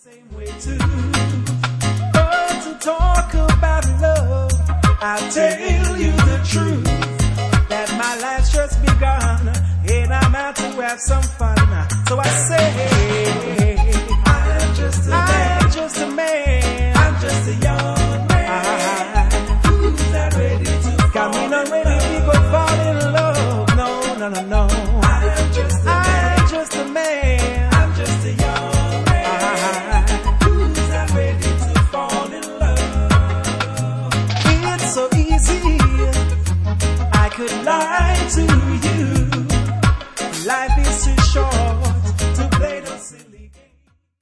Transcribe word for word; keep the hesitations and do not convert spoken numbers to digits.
same way too. But to talk about love, I'll tell you the truth, that my life's just begun, and I'm out to have some fun. So I say, I'm just a man, I'm just a man, I'm just a young man, who's not ready to fall. Got me not ready to go fall in love. No, no, no, no.